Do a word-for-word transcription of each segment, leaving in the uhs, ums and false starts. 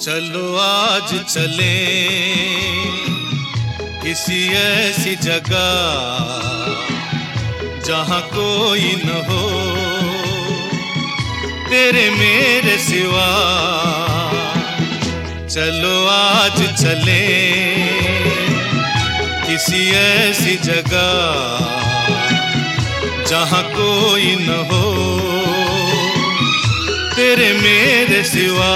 चलो आज चले किसी ऐसी जगह जहाँ कोई न हो तेरे मेरे सिवा। चलो आज चले किसी ऐसी जगह जहाँ कोई न हो तेरे मेरे सिवा।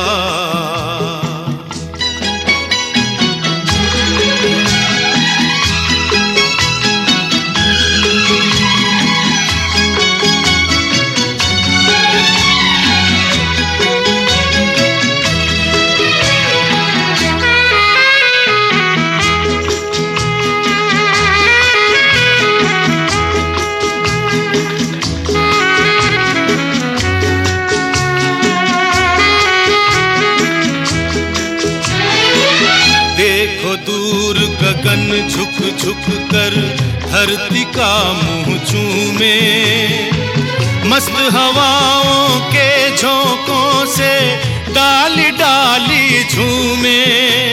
देखो दूर गगन झुक झुक कर धरती का मुंह चूमे, मस्त हवाओं के झोंकों से डाली डाली झूमे।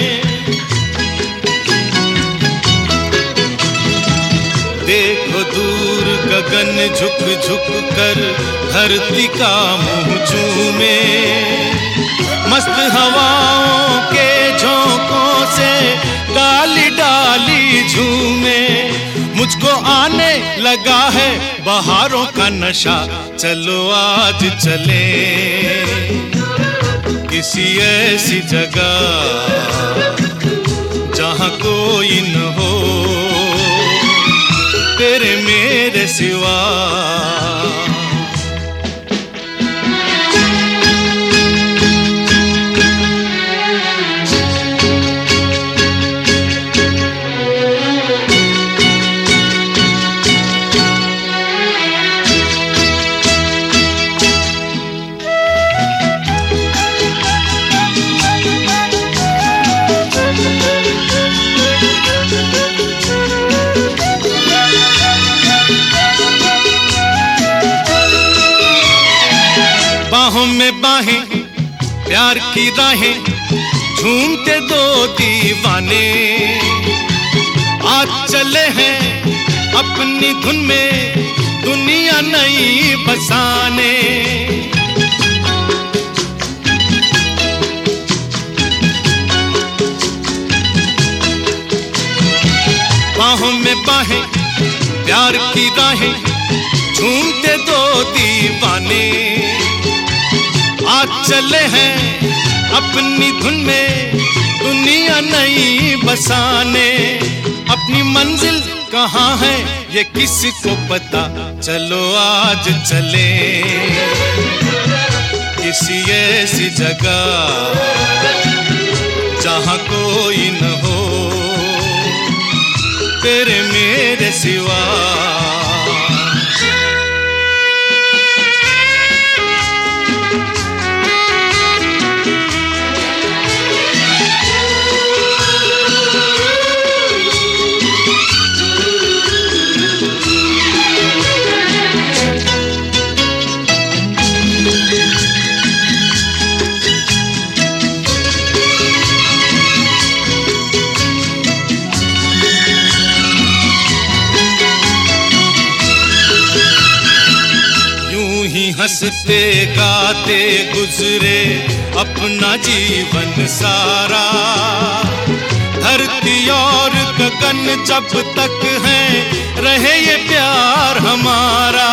देखो दूर गगन झुक झुक कर धरती का मुंह चूमे, मस्त हवाओं के झोंकों से डाली डाली झूमे। मुझको आने लगा है बहारों का नशा, चलो आज चले किसी ऐसी जगह जहाँ कोई न हो तेरे मेरे सिवा। बाहों में बाहें प्यार की राहें झूमते दो दीवाने, आज चले हैं अपनी धुन में दुनिया नई बसाने। बाहों में बाहें प्यार की राहें झूमते दो दीवाने, आज चले हैं अपनी धुन में दुनिया नई बसाने। अपनी मंजिल कहाँ है ये किसी को पता, चलो आज चले किसी ऐसी जगह जहाँ कोई न हो तेरे मेरे सिवा। हंसते गाते गुजरे अपना जीवन सारा, धरती और गगन जब तक है रहे ये प्यार हमारा।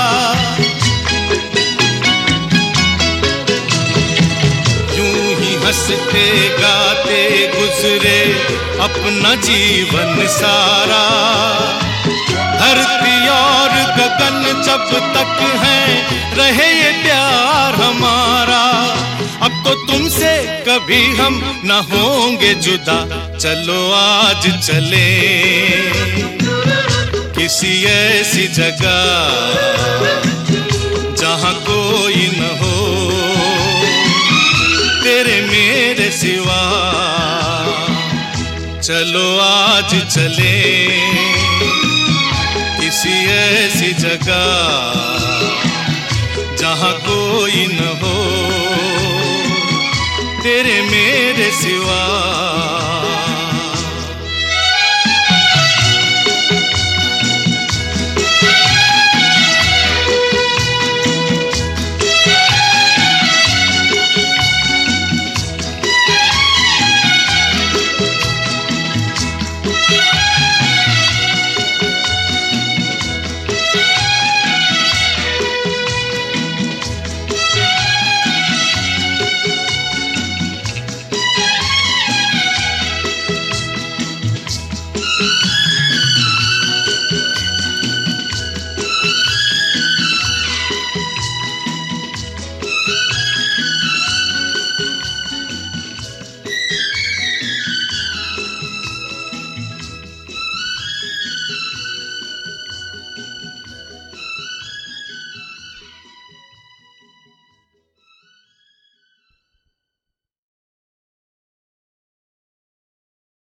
यूं ही हंसते गाते गुजरे अपना जीवन सारा, धरती और गगन जब तक है रहे ये प्यार हमारा। अब तो तुमसे कभी हम न होंगे जुदा, चलो आज चले किसी ऐसी जगह जहाँ कोई न हो तेरे मेरे सिवा। चलो आज चले किसी ऐसी जगह जहाँ कोई न हो